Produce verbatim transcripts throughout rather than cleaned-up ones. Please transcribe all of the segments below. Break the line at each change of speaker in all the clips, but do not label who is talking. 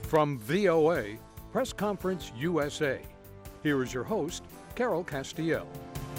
From V O A, Press Conference U S A, here is your host, Carol Castiel.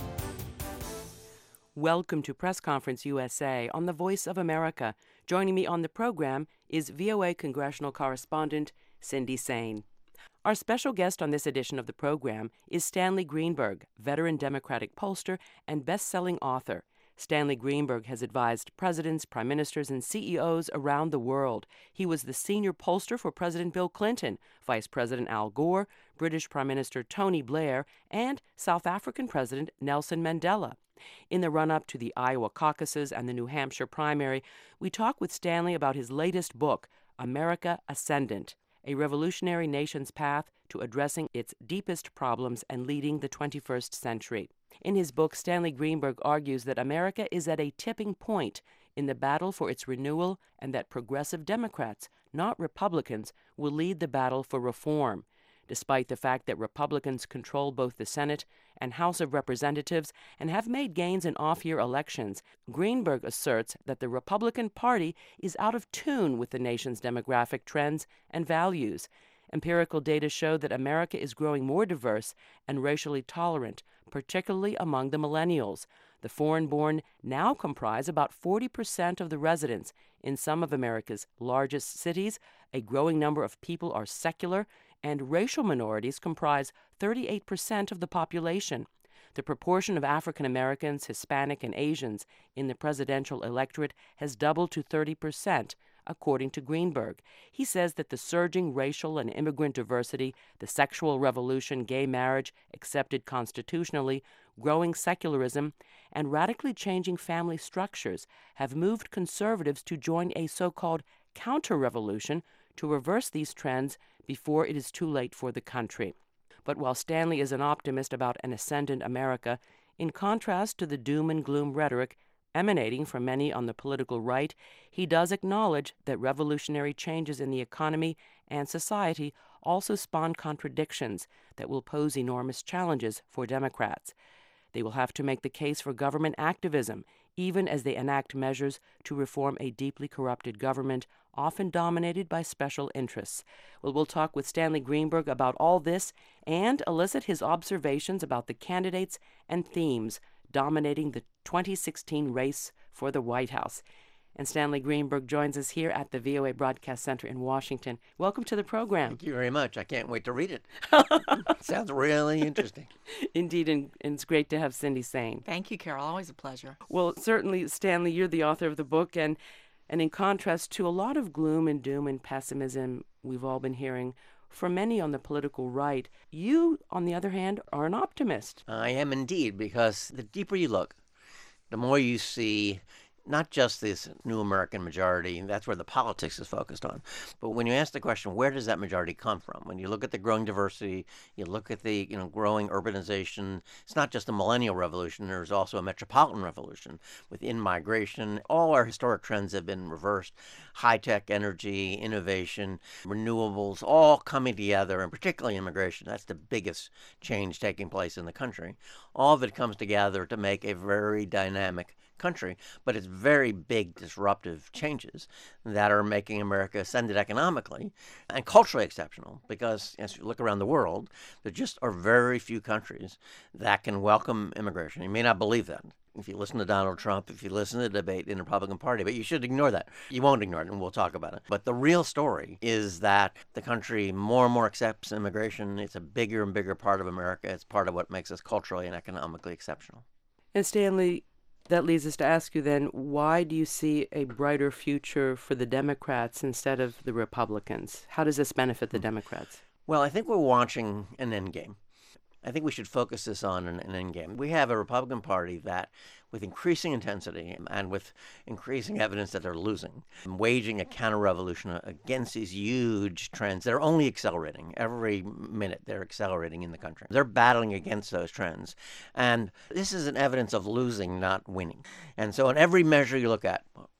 Welcome to Press Conference U S A on the Voice of America. Joining me on the program is V O A congressional correspondent Cindy Saine. Our special guest on this edition of the program is Stanley Greenberg, veteran Democratic pollster and best-selling author. Stanley Greenberg has advised presidents, prime ministers, and C E Os around the world. He was the senior pollster for President Bill Clinton, Vice President Al Gore, British Prime Minister Tony Blair, and South African President Nelson Mandela. In the run-up to the Iowa caucuses and the New Hampshire primary, we talk with Stanley about his latest book, America Ascendant, A Revolutionary Nation's Path to Addressing Its Deepest Problems and Leading the twenty-first Century. In his book, Stanley Greenberg argues that America is at a tipping point in the battle for its renewal and that progressive Democrats, not Republicans, will lead the battle for reform. Despite the fact that Republicans control both the Senate and House of Representatives and have made gains in off-year elections, Greenberg asserts that the Republican Party is out of tune with the nation's demographic trends and values. Empirical data show that America is growing more diverse and racially tolerant, particularly among the millennials. The foreign-born now comprise about forty percent of the residents in some of America's largest cities. A growing number of people are secular, and racial minorities comprise thirty-eight percent of the population. The proportion of African Americans, Hispanic, and Asians in the presidential electorate has doubled to thirty percent, according to Greenberg. He says that the surging racial and immigrant diversity, the sexual revolution, gay marriage accepted constitutionally, growing secularism, and radically changing family structures have moved conservatives to join a so-called counter-revolution to reverse these trends before it is too late for the country. But while Stanley is an optimist about an ascendant America, in contrast to the doom and gloom rhetoric emanating from many on the political right, he does acknowledge that revolutionary changes in the economy and society also spawn contradictions that will pose enormous challenges for Democrats. They will have to make the case for government activism, even as they enact measures to reform a deeply corrupted government, often dominated by special interests. Well, we'll talk with Stanley Greenberg about all this and elicit his observations about the candidates and themes dominating the twenty sixteen race for the White House. And Stanley Greenberg joins us here at the V O A Broadcast Center in Washington. Welcome to the program.
Thank you very much. I can't wait to read it. Sounds really interesting.
Indeed, and, and it's great to have Cindy Saine.
Thank you, Carol. Always a pleasure.
Well, certainly, Stanley, you're the author of the book, and, and in contrast to a lot of gloom and doom and pessimism we've all been hearing from many on the political right, you, on the other hand, are an optimist.
I am indeed, because the deeper you look, the more you see not just this new American majority, that's where the politics is focused on, but when you ask the question, where does that majority come from? When you look at the growing diversity, you look at the you know growing urbanization, it's not just a millennial revolution, there's also a metropolitan revolution with in-migration. All our historic trends have been reversed. High-tech energy, innovation, renewables, all coming together, and particularly immigration. That's the biggest change taking place in the country. All of it comes together to make a very dynamic country, but it's very big disruptive changes that are making America ascendant economically and culturally exceptional, because as you look around the world, there just are very few countries that can welcome immigration. You may not believe that if you listen to Donald Trump, if you listen to the debate in the Republican Party, but you should ignore that. You won't ignore it, and we'll talk about it. But the real story is that the country more and more accepts immigration. It's a bigger and bigger part of America. It's part of what makes us culturally and economically exceptional.
And Stanley, that leads us to ask you then, why do you see a brighter future for the Democrats instead of the Republicans? How does this benefit the Democrats?
Well, I think we're watching an endgame. I think we should focus this on an, an endgame. We have a Republican Party that, with increasing intensity and with increasing evidence that they're losing, waging a counter-revolution against these huge trends that are only accelerating. Every minute they're accelerating in the country. They're battling against those trends. And this is an evidence of losing, not winning. And so in every measure you look at,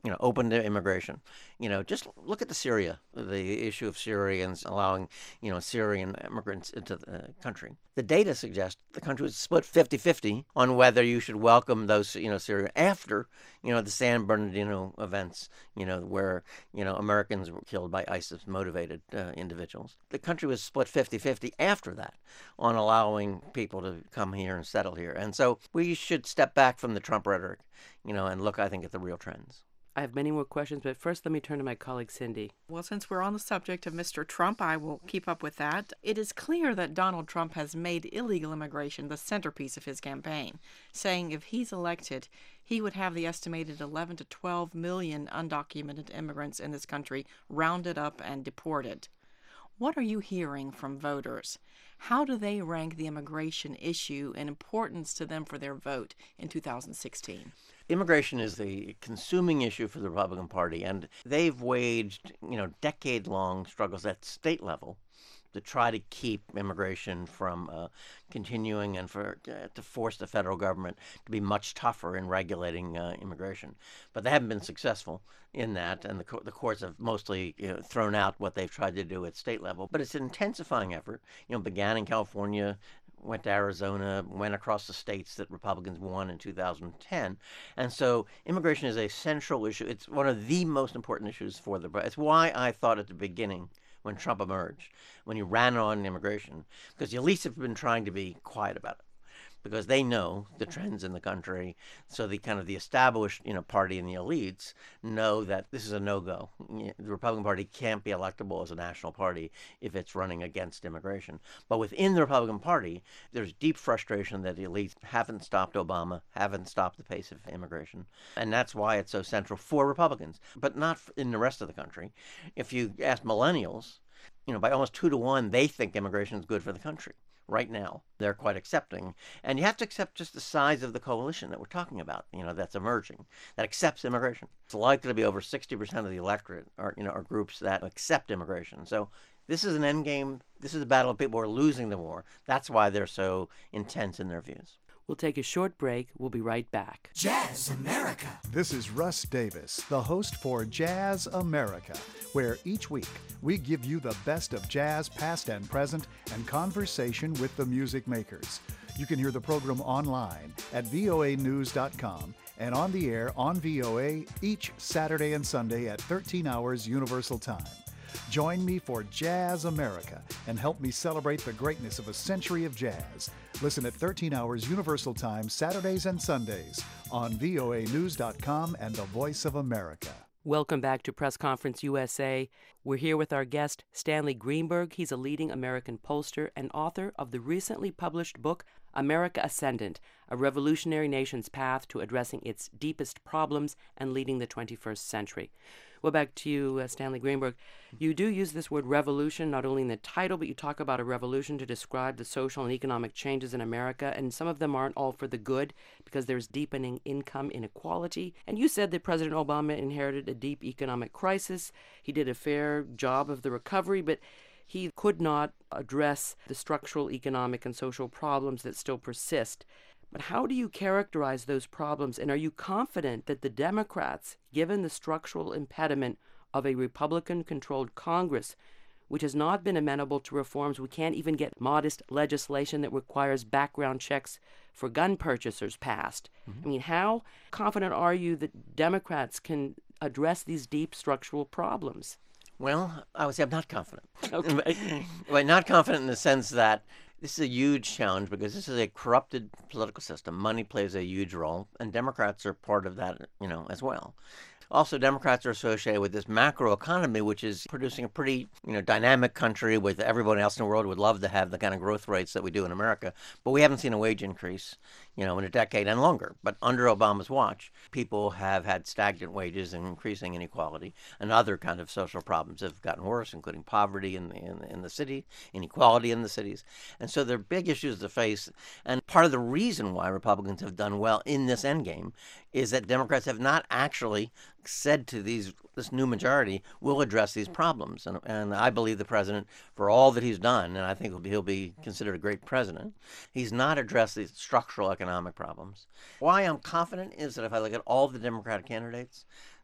you know, open to immigration. You know, just look at the Syria, the issue of Syrians allowing, you know, Syrian immigrants into the country. The data suggests the country was split fifty-fifty on whether you should welcome those, you know, Syria after, you know, the San Bernardino events, you know, where, you know, Americans were killed by ISIS-motivated uh, individuals. The country was split fifty-fifty after that on allowing people to come here and settle here. And so we should step back from the Trump rhetoric, you know, and look, I think, at the real trends.
I have many more questions, but first let me turn to my colleague Cindy.
Well, since we're on the subject of Mister Trump, I will keep up with that. It is clear that Donald Trump has made illegal immigration the centerpiece of his campaign, saying if he's elected, he would have the estimated eleven to twelve million undocumented immigrants in this country rounded up and deported. What are you hearing from voters? How do they rank the immigration issue in importance to them for their vote in two thousand sixteen?
Immigration is the consuming issue for the Republican Party, and they've waged, you know, decade-long struggles at state level to try to keep immigration from uh, continuing and for uh, to force the federal government to be much tougher in regulating uh, immigration. But they haven't been successful in that, and the, co- the courts have mostly, you know, thrown out what they've tried to do at state level. But it's an intensifying effort. You know, began in California, went to Arizona, went across the states that Republicans won in two thousand ten. And so immigration is a central issue. It's one of the most important issues for the... It's why I thought at the beginning, when Trump emerged, when he ran on immigration, because the elites have been trying to be quiet about it, because they know the trends in the country. So the kind of the established, you know, party and the elites know that this is a no-go. The Republican Party can't be electable as a national party if it's running against immigration. But within the Republican Party, there's deep frustration that the elites haven't stopped Obama, haven't stopped the pace of immigration. And that's why it's so central for Republicans, but not in the rest of the country. If you ask millennials, you know, by almost two to one, they think immigration is good for the country. Right now, they're quite accepting. And you have to accept just the size of the coalition that we're talking about, you know, that's emerging, that accepts immigration. It's likely to be over sixty percent of the electorate are, you know, are groups that accept immigration. So this is an end game. This is a battle of people who are losing the war. That's why they're so intense in their views.
We'll take a short break. We'll be right back.
Jazz America.
This is Russ Davis, the host for Jazz America, where each week we give you the best of jazz past and present and conversation with the music makers. You can hear the program online at V O A news dot com and on the air on V O A each Saturday and Sunday at thirteen hours Universal Time. Join me for Jazz America and help me celebrate the greatness of a century of jazz. Listen at thirteen hours Universal Time, Saturdays and Sundays on V O A news dot com and the Voice of America.
Welcome back to Press Conference U S A. We're here with our guest, Stanley Greenberg. He's a leading American pollster and author of the recently published book, America Ascendant, A Revolutionary Nation's Path to Addressing Its Deepest Problems and Leading the twenty-first Century. Well, back to you, uh, Stanley Greenberg. You do use this word revolution not only in the title, but you talk about a revolution to describe the social and economic changes in America, and some of them aren't all for the good because there's deepening income inequality. And you said that President Obama inherited a deep economic crisis. He did a fair job of the recovery, but he could not address the structural economic and social problems that still persist. But how do you characterize those problems, and are you confident that the Democrats, given the structural impediment of a Republican-controlled Congress, which has not been amenable to reforms, we can't even get modest legislation that requires background checks for gun purchasers passed? Mm-hmm. I mean, how confident are you that Democrats can address these deep structural problems?
Well, I would say I'm not confident.
Okay.
Well, not confident in the sense that this is a huge challenge because this is a corrupted political system. Money plays a huge role, and Democrats are part of that, you know, as well. Also, Democrats are associated with this macro economy, which is producing a pretty, you know, dynamic country with everyone else in the world would love to have the kind of growth rates that we do in America. But we haven't seen a wage increase, you know, in a decade and longer. But under Obama's watch, people have had stagnant wages and increasing inequality, and other kind of social problems have gotten worse, including poverty in the, in, in the city, inequality in the cities. And so they're big issues to face. And part of the reason why Republicans have done well in this endgame is that Democrats have not actually said to these this new majority, we'll address these problems. And, and I believe the president, for all that he's done, and I think he'll be, he'll be considered a great president, he's not addressed these structural economic problems. Why I'm confident is that if I look at all the Democratic candidates,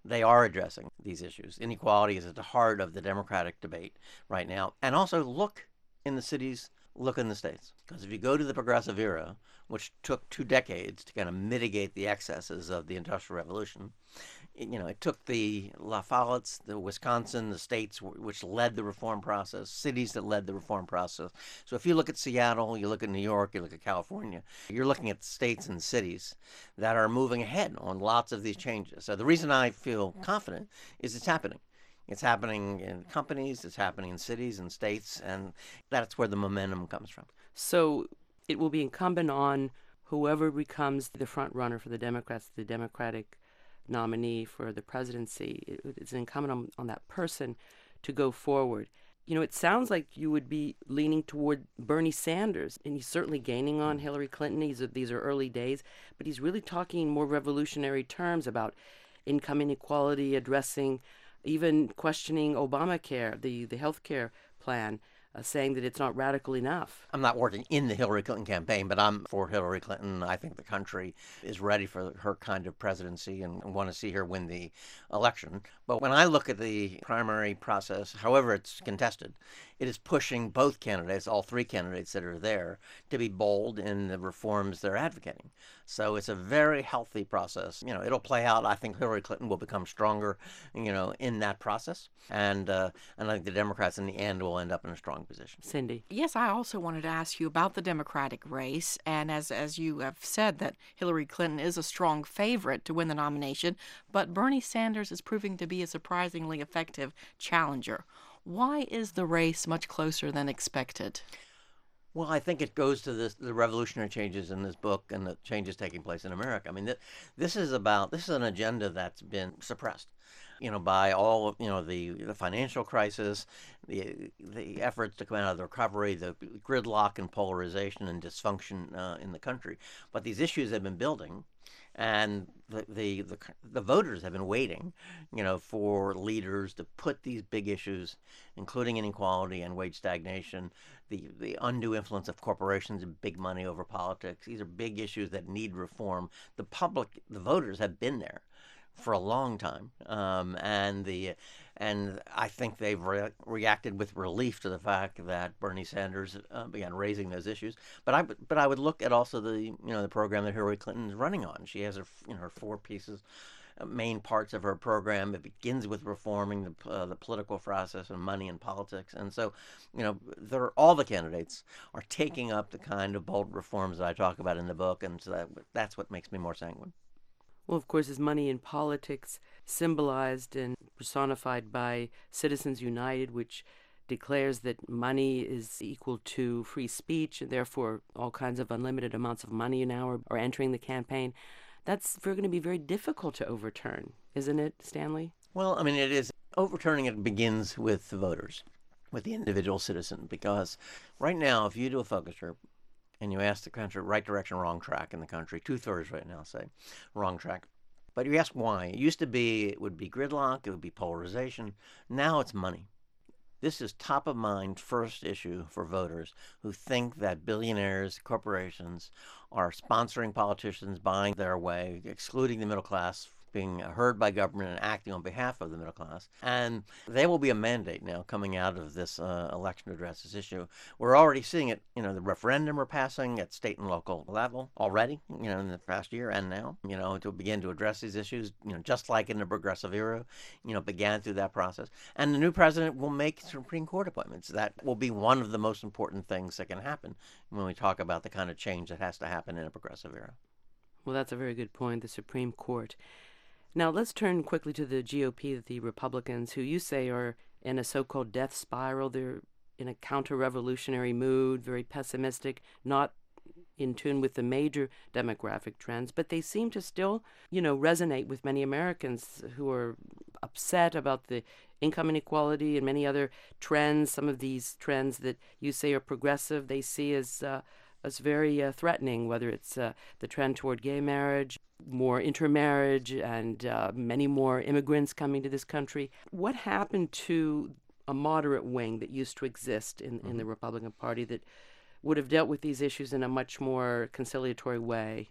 they are addressing these issues. Inequality is at the heart of the Democratic debate right now. And also look in the cities, look in the states. Because if you go to the progressive era, which took two decades to kind of mitigate the excesses of the Industrial Revolution, you know, it took the La Follettes, the Wisconsin, the states which led the reform process, cities that led the reform process. So if you look at Seattle, you look at New York, you look at California, you're looking at states and cities that are moving ahead on lots of these changes. So the reason I feel confident is it's happening. It's happening in companies, it's happening in cities and states, and that's where the momentum comes from.
So it will be incumbent on whoever becomes the front runner for the Democrats, the Democratic nominee for the presidency. It's incumbent on, on that person to go forward. You know, it sounds like you would be leaning toward Bernie Sanders, and he's certainly gaining on Hillary Clinton. These are, these are early days, but he's really talking in more revolutionary terms about income inequality, addressing, even questioning Obamacare, the, the health care plan, Uh, saying that it's not radical enough.
I'm not working in the Hillary Clinton campaign, but I'm for Hillary Clinton. I think the country is ready for her kind of presidency and want to see her win the election. But when I look at the primary process, however it's contested, it is pushing both candidates, all three candidates that are there, to be bold in the reforms they're advocating. So it's a very healthy process. You know, it'll play out. I think Hillary Clinton will become stronger, you know, in that process. And, uh, and I think the Democrats in the end will end up in a strong position.
Cindy.
Yes, I also wanted to ask you about the Democratic race. And as, as you have said, that Hillary Clinton is a strong favorite to win the nomination, but Bernie Sanders is proving to be a surprisingly effective challenger. Why is the race much closer than expected?
Well, I think it goes to this, the revolutionary changes in this book and the changes taking place in America. I mean, th- this is about, this is an agenda that's been suppressed, you know, by all, you know, the, the financial crisis, the the efforts to come out of the recovery, the gridlock and polarization and dysfunction uh, in the country. But these issues have been building. And the, the the the voters have been waiting, you know, for leaders to put these big issues, including inequality and wage stagnation, the, the undue influence of corporations and big money over politics. These are big issues that need reform. The public, the voters have been there for a long time, um, and the and I think they've re- reacted with relief to the fact that Bernie Sanders uh, began raising those issues. But I but I would look at also the you know the program that Hillary Clinton is running on. She has her you know her four pieces, uh, main parts of her program. It begins with reforming the uh, the political process and money and politics. And so, you know, they're, all the candidates are taking up the kind of bold reforms that I talk about in the book, and so that that's what makes me more sanguine.
Well, of course, is money in politics symbolized and personified by Citizens United, which declares that money is equal to free speech, and therefore all kinds of unlimited amounts of money now are, are entering the campaign. That's going to be very difficult to overturn, isn't it, Stanley?
Well, I mean, it is. Overturning it begins with the voters, with the individual citizen, because right now, if you do a focus group, and you ask the country, right direction, wrong track in the country, two-thirds right now say wrong track. But you ask why. It used to be, it would be gridlock, it would be polarization. Now it's money. This is top of mind first issue for voters who think that billionaires, corporations are sponsoring politicians, buying their way, excluding the middle class, being heard by government and acting on behalf of the middle class. And there will be a mandate now coming out of this uh, election to address this issue. We're already seeing it, you know, the referendum are passing at state and local level already, you know, in the past year and now, you know, to begin to address these issues, you know, just like in the progressive era, you know, began through that process. And the new president will make Supreme Court appointments. That will be one of the most important things that can happen when we talk about the kind of change that has to happen in a progressive era.
Well, that's a very good point, the Supreme Court. Now, let's turn quickly to the G O P, the Republicans, who you say are in a so-called death spiral. They're in a counter-revolutionary mood, very pessimistic, not in tune with the major demographic trends, but they seem to still, you know, resonate with many Americans who are upset about the income inequality and many other trends. Some of these trends that you say are progressive, they see as uh, as very uh, threatening, whether it's uh, the trend toward gay marriage, more intermarriage, and uh, many more immigrants coming to this country. What happened to a moderate wing that used to exist in, mm-hmm. in the Republican Party that would have dealt with these issues in a much more conciliatory way?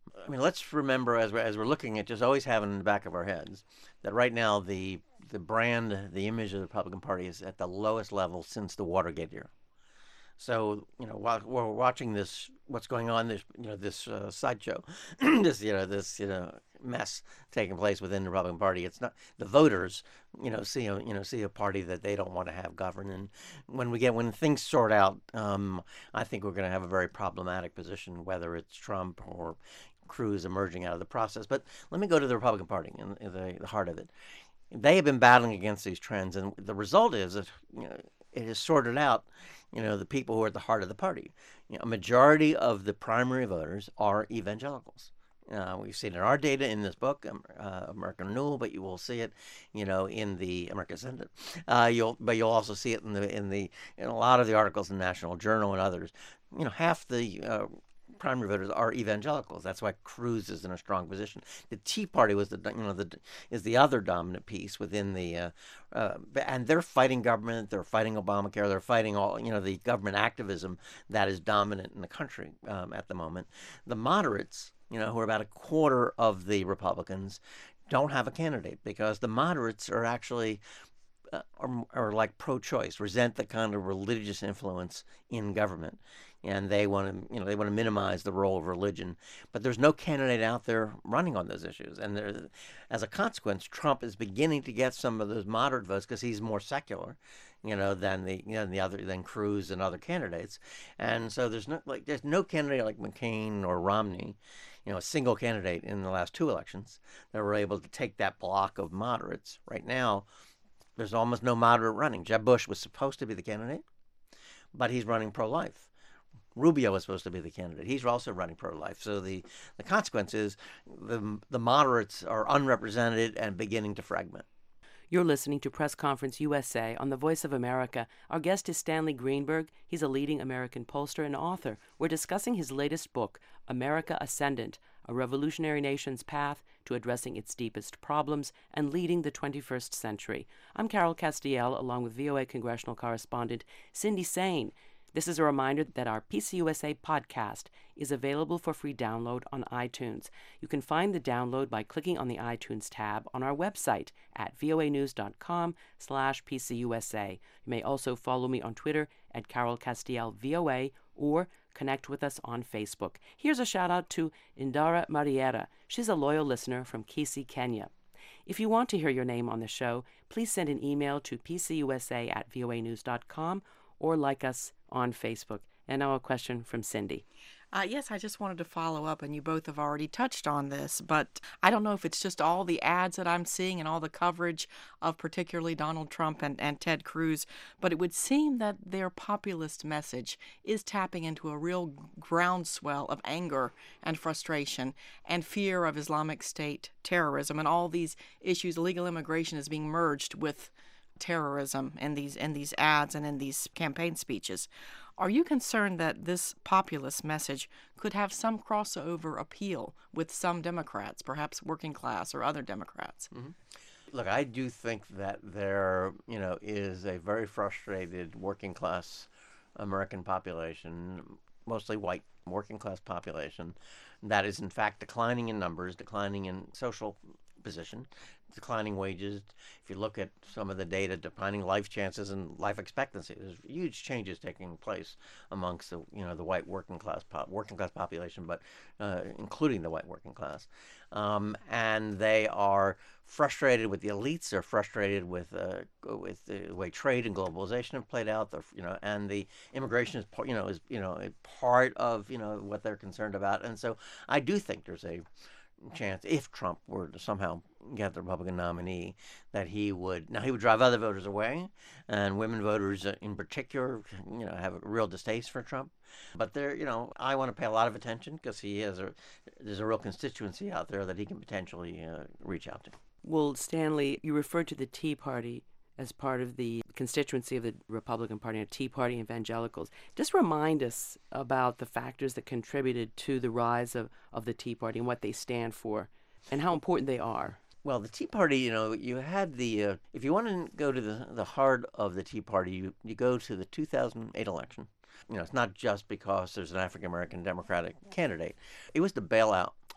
I mean, let's remember as we're, as we're looking at just always having in the back of our heads that right now the the brand, the image of the Republican Party is at the lowest level since the Watergate era. So, you know, while we're watching this, what's going on, this, you know, this uh, sideshow, this, you know, this, you know, mess taking place within the Republican Party. It's not the voters, you know, see a, you know, see a party that they don't want to have govern. And when we get when things sort out, um, I think we're going to have a very problematic position, whether it's Trump or Cruz emerging out of the process. But let me go to the Republican Party and the, the heart of it. They have been battling against these trends, and the result is that, you know, it has sorted out, you know, the people who are at the heart of the party. You know, a majority of the primary voters are evangelicals. Uh, we've seen in our data in this book, um, uh, American Renewal, but you will see it, you know, in the American Ascendant. Uh, you'll, but you'll also see it in the in the in a lot of the articles in National Journal and others. You know, half the uh, primary voters are evangelicals. That's why Cruz is in a strong position. The Tea Party was the you know the is the other dominant piece within the, uh, uh, and they're fighting government. They're fighting Obamacare. They're fighting all you know the government activism that is dominant in the country um, at the moment. The moderates, you know, who are about a quarter of the Republicans, don't have a candidate because the moderates are actually uh, are, are like pro-choice, resent the kind of religious influence in government. And they want to, you know, they want to minimize the role of religion, but there's no candidate out there running on those issues. And there, as a consequence, Trump is beginning to get some of those moderate votes because he's more secular, you know, than the, you know, the other than Cruz and other candidates. And so there's no like there's no candidate like McCain or Romney, you know, a single candidate in the last two elections that were able to take that block of moderates. Right now, there's almost no moderate running. Jeb Bush was supposed to be the candidate, but he's running pro-life. Rubio is supposed to be the candidate. He's also running pro-life. So the, the consequence is the, the moderates are unrepresented and beginning to fragment.
You're listening to Press Conference U S A on the Voice of America. Our guest is Stanley Greenberg. He's a leading American pollster and author. We're discussing his latest book, America Ascendant, A Revolutionary Nation's Path to Addressing Its Deepest Problems and Leading the twenty-first Century. I'm Carol Castiel, along with V O A congressional correspondent Cindy Sain. This is a reminder that our P C U S A podcast is available for free download on iTunes. You can find the download by clicking on the iTunes tab on our website at voanews.com slash PCUSA. You may also follow me on Twitter at Carol Castiel V O A or connect with us on Facebook. Here's a shout out to Indara Mariera. She's a loyal listener from Kisii, Kenya. If you want to hear your name on the show, please send an email to pcusa at voanews dot com or like us on Facebook. And now a question from Cindy.
Uh, yes, I just wanted to follow up, and you both have already touched on this, but I don't know if it's just all the ads that I'm seeing and all the coverage of particularly Donald Trump and, and Ted Cruz, but it would seem that their populist message is tapping into a real groundswell of anger and frustration and fear of Islamic State terrorism, and all these issues. Illegal immigration is being merged with terrorism in these in these ads and in these campaign speeches. Are you concerned that this populist message could have some crossover appeal with some Democrats, perhaps working class or other Democrats?
Mm-hmm. Look, I do think that there, you know, is a very frustrated working class American population, mostly white working class population, that is in fact declining in numbers, declining in social position, declining wages. If you look at some of the data, declining life chances and life expectancy, there's huge changes taking place amongst the you know the white working class pop, working class population, but uh, including the white working class, um, and they are frustrated with the elites. They're frustrated with uh, with the way trade and globalization have played out. They're, you know, and the immigration is you know is you know a part of you know what they're concerned about. And so I do think there's a chance, if Trump were to somehow get the Republican nominee, that he would now he would drive other voters away, and women voters in particular, you know, have a real distaste for Trump. But there, you know, I want to pay a lot of attention because he has a there's a real constituency out there that he can potentially uh, reach out to.
Well, Stanley, you referred to the Tea Party as part of the constituency of the Republican Party, and Tea Party evangelicals. Just remind us about the factors that contributed to the rise of, of the Tea Party and what they stand for and how important they are.
Well, the Tea Party, you know, you had the, uh, if you want to go to the, the heart of the Tea Party, you, you go to the two thousand eight election. You know, it's not just because there's an African-American Democratic candidate. It was the bailout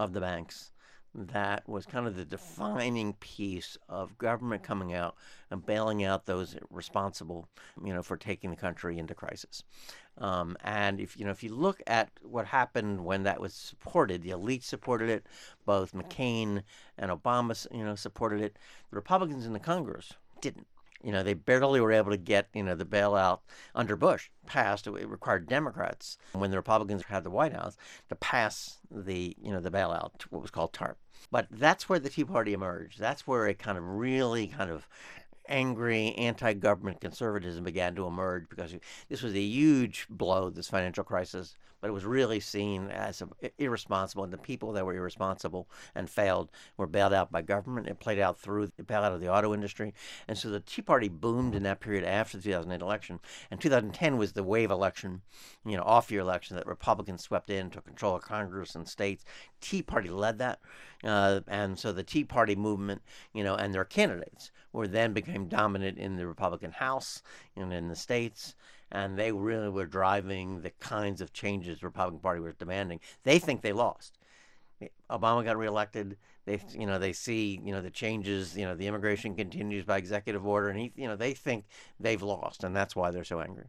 of the banks that was kind of the defining piece of government coming out and bailing out those responsible, you know, for taking the country into crisis. Um, and if you know, if you look at what happened when that was supported, the elite supported it, both McCain and Obama, you know, supported it. The Republicans in the Congress didn't. You know, they barely were able to get, you know, the bailout under Bush passed. It required Democrats, when the Republicans had the White House, to pass the, you know, the bailout, what was called TARP. But that's where the Tea Party emerged. That's where a kind of really kind of angry anti-government conservatism began to emerge, because this was a huge blow, this financial crisis, but it was really seen as irresponsible, and the people that were irresponsible and failed were bailed out by government. It played out through the bailout of the auto industry, and so the Tea Party boomed in that period after the two thousand eight election, and two thousand ten was the wave election, you know, off-year election that Republicans swept in, took control of Congress and states. Tea Party led that, uh, and so the Tea Party movement, you know, and their candidates were then became dominant in the Republican House and in the states, and they really were driving the kinds of changes the Republican Party was demanding. They think they lost. Obama got reelected. They, you know, they see, you know, the changes. You know, the immigration continues by executive order, and he, you know, they think they've lost, and that's why they're so angry.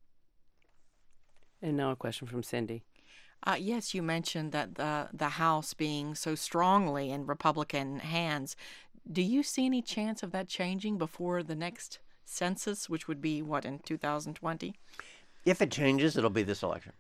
And now a question from Cindy.
Uh, yes, you mentioned that the the House being so strongly in Republican hands. Do you see any chance of that changing before the next census, which would be, what, in two thousand twenty?
If it changes, it'll be this election.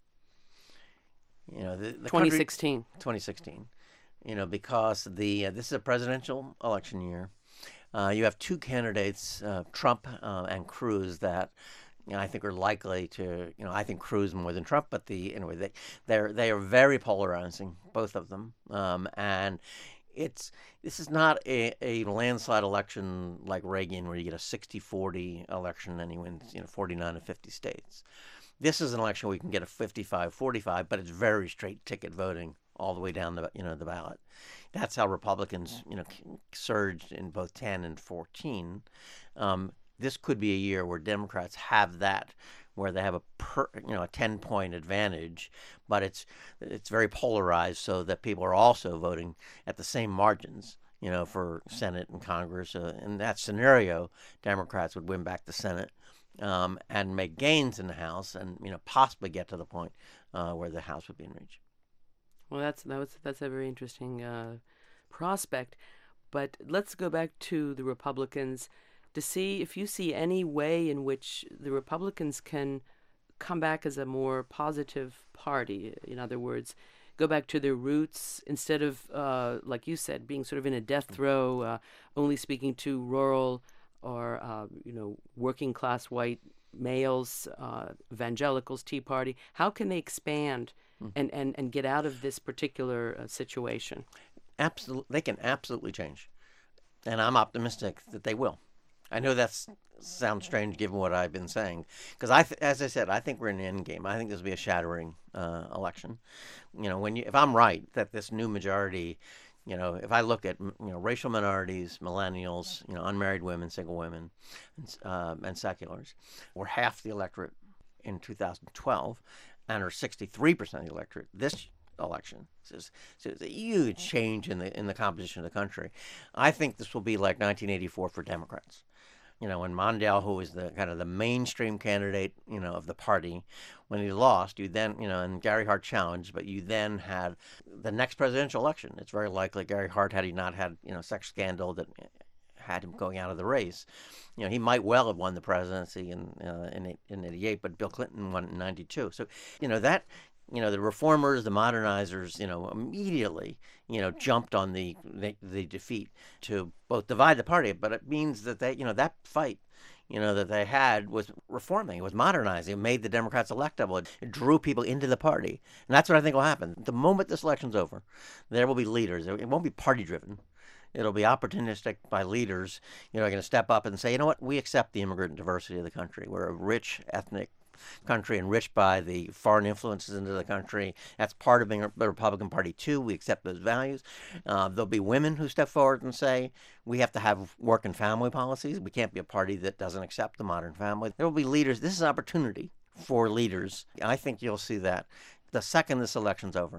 You know, the, the
twenty sixteen.
Country, twenty sixteen. You know, because the uh, this is a presidential election year. Uh, you have two candidates, uh, Trump uh, and Cruz, that you know, I think are likely to. You know, I think Cruz more than Trump, but the anyway, they they're they are very polarizing, both of them, um, and. It's this is not a, a landslide election like Reagan, where you get a sixty forty election and he wins, you know, forty-nine of fifty states. This is an election where you can get a fifty-five forty-five, but it's very straight ticket voting all the way down the, you know, the ballot. That's how Republicans, you know, surged in both ten and fourteen. Um, this could be a year where Democrats have that, where they have a per, you know a ten point advantage, but it's it's very polarized, so that people are also voting at the same margins, you know, for Senate and Congress. Uh, in that scenario, Democrats would win back the Senate um, and make gains in the House, and you know possibly get to the point uh, where the House would be in reach.
Well, that's that was that's a very interesting uh, prospect. But let's go back to the Republicans to see if you see any way in which the Republicans can come back as a more positive party. In other words, go back to their roots instead of, uh, like you said, being sort of in a death throw, uh, only speaking to rural or, uh, you know, working class white males, uh, evangelicals, Tea Party. How can they expand mm. and, and, and get out of this particular uh, situation?
Absolutely, they can absolutely change. And I'm optimistic that they will. I know that sounds strange given what I've been saying, because I, th- as I said, I think we're in the end game. I think this will be a shattering uh, election. You know, when you, if I'm right that this new majority, you know, if I look at you know racial minorities, millennials, you know, unmarried women, single women, and, uh, and seculars, were half the electorate in two thousand twelve, and are sixty-three percent of the electorate this election. So it's, so it's a huge change in the in the composition of the country. I think this will be like nineteen eighty-four for Democrats. You know, when Mondale, who was the kind of the mainstream candidate, you know, of the party, when he lost, you then, you know, and Gary Hart challenged, but you then had the next presidential election. It's very likely Gary Hart, had he not had, you know, sex scandal that had him going out of the race, you know, he might well have won the presidency in uh, in in eighty-eight, but Bill Clinton won in ninety-two. So, you know, that. You know, the reformers, the modernizers, you know, immediately, you know, jumped on the, the the defeat to both divide the party, but it means that they, you know, that fight, you know, that they had was reforming, it was modernizing, it made the Democrats electable, it drew people into the party. And that's what I think will happen. The moment this election's over, there will be leaders. It won't be party-driven. It'll be opportunistic by leaders, you know, are going to step up and say, you know what, we accept the immigrant diversity of the country. We're a rich ethnic country, enriched by the foreign influences into the country. That's part of being a Republican Party too. We accept those values. Uh, there'll be women who step forward and say we have to have work and family policies. We can't be a party that doesn't accept the modern family. There will be leaders. This is an opportunity for leaders. I think you'll see that the second this election's over.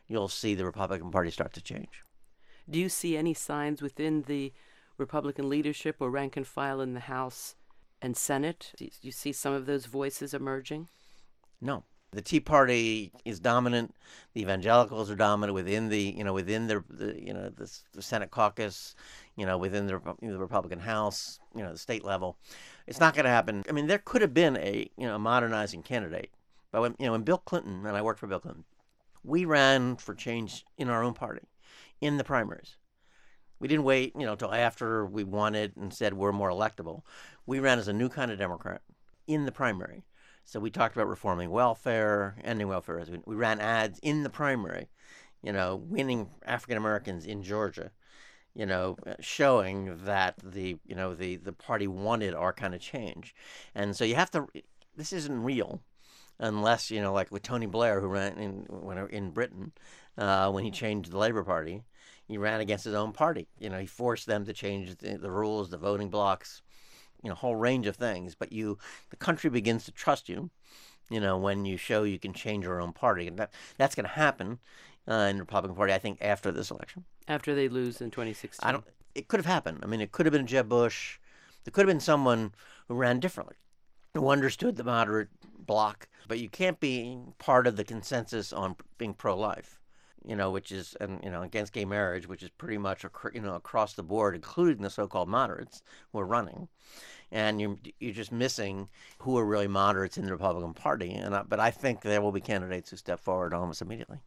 you'll see the Republican Party start to change.
Do you see any signs within the Republican leadership or rank and file in the House and Senate? Do you see some of those voices emerging?
No. The Tea Party is dominant. The evangelicals are dominant within the, you know, within the, the you know, the, the Senate caucus, you know, within the, you know, the Republican House, you know, the state level. It's not going to happen. I mean, there could have been a, you know, a modernizing candidate. But when, you know, when Bill Clinton, and I worked for Bill Clinton, we ran for change in our own party, in the primaries. We didn't wait, you know, until after we won it and said we're more electable. We ran as a new kind of Democrat in the primary. So we talked about reforming welfare, ending welfare. We ran ads in the primary, you know, winning African Americans in Georgia, you know, showing that the, you know, the, the party wanted our kind of change. And so you have to, this isn't real unless, you know, like with Tony Blair, who ran in, when, in Britain, uh, when he changed the Labour Party, he ran against his own party. You know, he forced them to change the, the rules, the voting blocks, you know, a whole range of things. But you, the country begins to trust you, you know, when you show you can change your own party. And that that's going to happen uh, in the Republican Party, I think, after this election.
After they lose in twenty sixteen?
I don't. It could have happened. I mean, it could have been Jeb Bush. There could have been someone who ran differently, who understood the moderate bloc. But you can't be part of the consensus on being pro-life, you know, which is, and you know, against gay marriage, which is pretty much, you know, across the board, including the so-called moderates who are running. And you're, you're just missing who are really moderates in the Republican Party. And I, but I think there will be candidates who step forward almost immediately.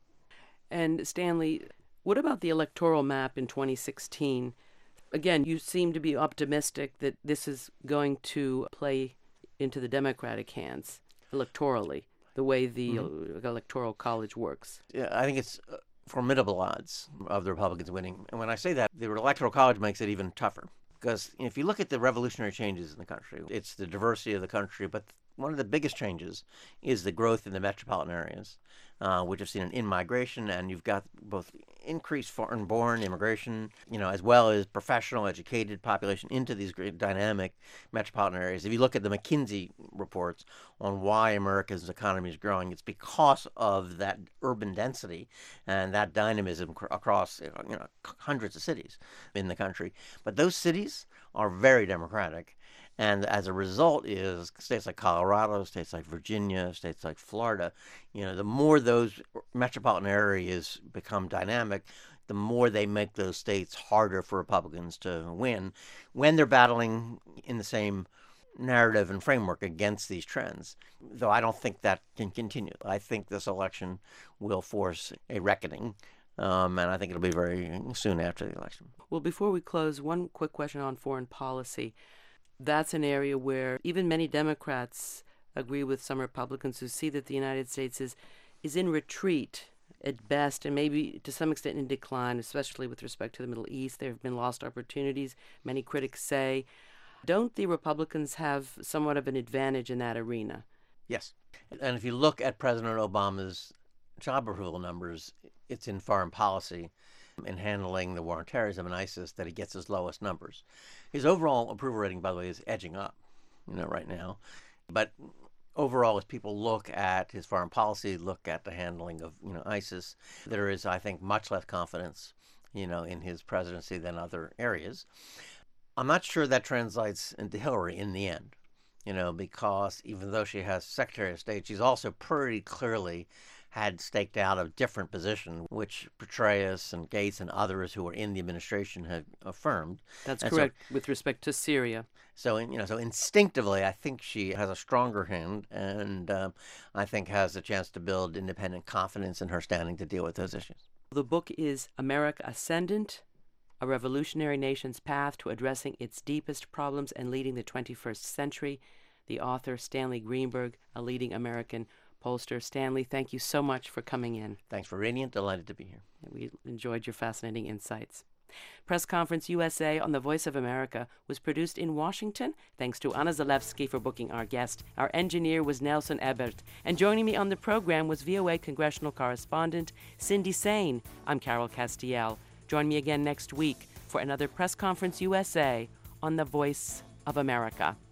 And Stanley, what about the electoral map in twenty sixteen? Again, you seem to be optimistic that this is going to play into the Democratic hands electorally, the way the mm-hmm. Electoral College works.
Yeah, I think it's uh, formidable odds of the Republicans winning. And when I say that, the Electoral College makes it even tougher. Because if you look at the revolutionary changes in the country, it's the diversity of the country, but one of the biggest changes is the growth in the metropolitan areas, uh, which have seen an in-migration, and you've got both increased foreign-born immigration, you know, as well as professional, educated population into these great dynamic metropolitan areas. If you look at the McKinsey reports on why America's economy is growing, it's because of that urban density and that dynamism cr- across, you know, hundreds of cities in the country. But those cities are very democratic. And as a result is states like Colorado, states like Virginia, states like Florida, you know, the more those metropolitan areas become dynamic, the more they make those states harder for Republicans to win when they're battling in the same narrative and framework against these trends. Though I don't think that can continue. I think this election will force a reckoning. Um, and I think it'll be very soon after the election.
Well, before we close, one quick question on foreign policy. That's an area where even many Democrats agree with some Republicans who see that the United States is is in retreat at best, and maybe to some extent in decline, especially with respect to the Middle East. There have been lost opportunities, many critics say. Don't the Republicans have somewhat of an advantage in that arena?
Yes. And if you look at President Obama's job approval numbers, it's in foreign policy, in handling the war on terrorism and ISIS, that he gets his lowest numbers. His overall approval rating, by the way, is edging up, you know, right now. But overall, as people look at his foreign policy, look at the handling of, you know, ISIS, there is, I think, much less confidence, you know, in his presidency than other areas. I'm not sure that translates into Hillary in the end, you know, because even though she has Secretary of State, she's also pretty clearly had staked out a different position, which Petraeus and Gates and others who were in the administration have affirmed.
That's
and
correct,
so,
with respect to Syria.
So, you know, so instinctively, I think she has a stronger hand, and uh, I think has a chance to build independent confidence in her standing to deal with those issues.
The book is America Ascendant, A Revolutionary Nation's Path to Addressing Its Deepest Problems and Leading the twenty-first Century. The author, Stanley Greenberg, a leading American pollster. Stanley, thank you so much for coming in.
Thanks for Radiant. Delighted to be here.
We enjoyed your fascinating insights. Press Conference U S A on the Voice of America was produced in Washington. Thanks to Anna Zalewski for booking our guest. Our engineer was Nelson Ebert. And joining me on the program was V O A congressional correspondent Cindy Sain. I'm Carol Castiel. Join me again next week for another Press Conference U S A on the Voice of America.